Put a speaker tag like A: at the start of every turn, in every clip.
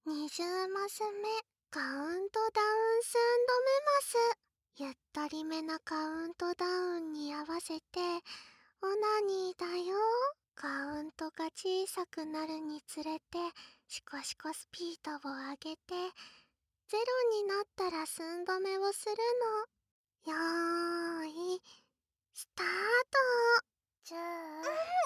A: 20マス目、カウントダウン寸止めます。ゆったりめなカウントダウンに合わせて、オナニーだよ。カウントが小さくなるにつれて、シコシコスピードを上げて、ゼロになったら寸止めをするの。よーい、スタート。じゃあ、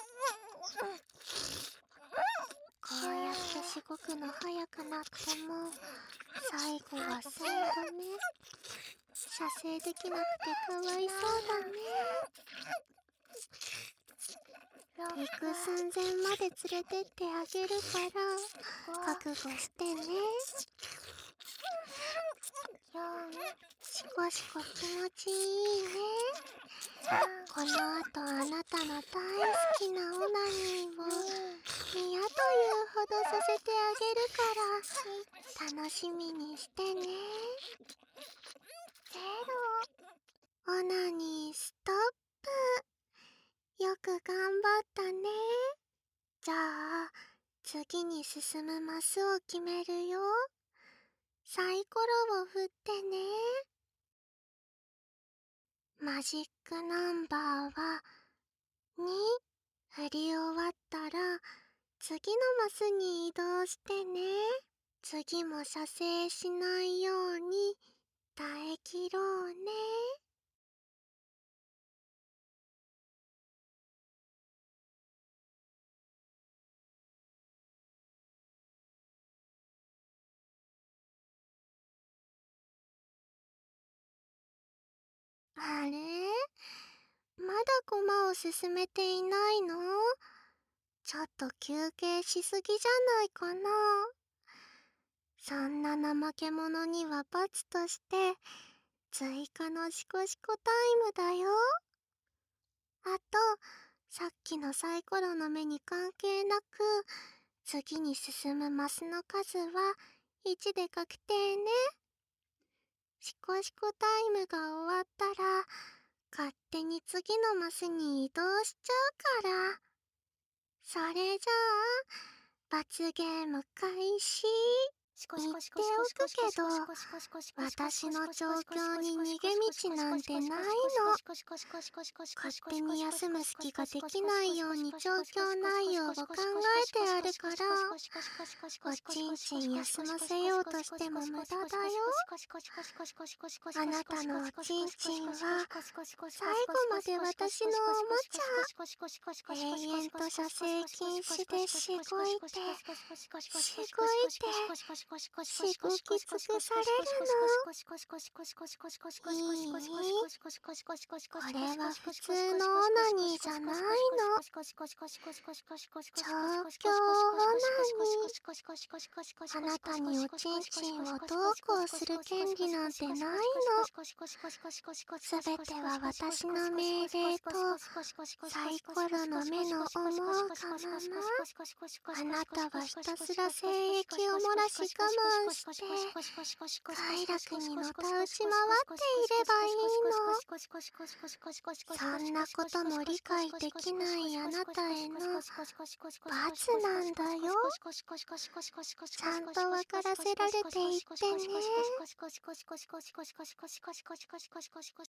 A: こうやってしごくの早くなっても、最後は寸止め。射精できなくてかわいそうだね。行く寸前まで連れてってあげるから覚悟してね。シコシコ気持ちいいね。この後あなたの大好きなオナニーを嫌というほどさせてあげるから楽しみにしてね。オナニーストップ。よく頑張ったね。じゃあ次に進むマスを決めるよ。サイコロを振ってね。マジックナンバーは2。振り終わったら次のマスに移動してね。次も射精しないように耐えきろうね。あれ？まだ駒を進めていないの？ちょっと休憩しすぎじゃないかな。そんな怠け者には罰として追加のシコシコタイムだよ。あと、さっきのサイコロの目に関係なく、次に進むマスの数は1で確定ね。シコシコタイムが終わったら、勝手に次のマスに移動しちゃうから。それじゃあ、罰ゲーム開始。言っておくけど、私の状況に逃げ道なんてないの。勝手に休む隙ができないように状況内容を考えてあるから、おちんちん休ませようとしても無駄だよ。あなたのおちんちんは最後まで私のおもちゃ。永遠と射精禁止でしごいてしごき尽くされるの。いい？これは普通のオナニーじゃないの。調教オナニー。あなたにおちんちんをどうこうする権利なんてないの。すべては私の命令とサイコロの目の思うがまま。あなたはひたすら精液を漏らし我慢して快楽にのたうち回っていればいいの。そんなことも理解できないあなたへの罰なんだよ。ちゃんと分からせられていってね。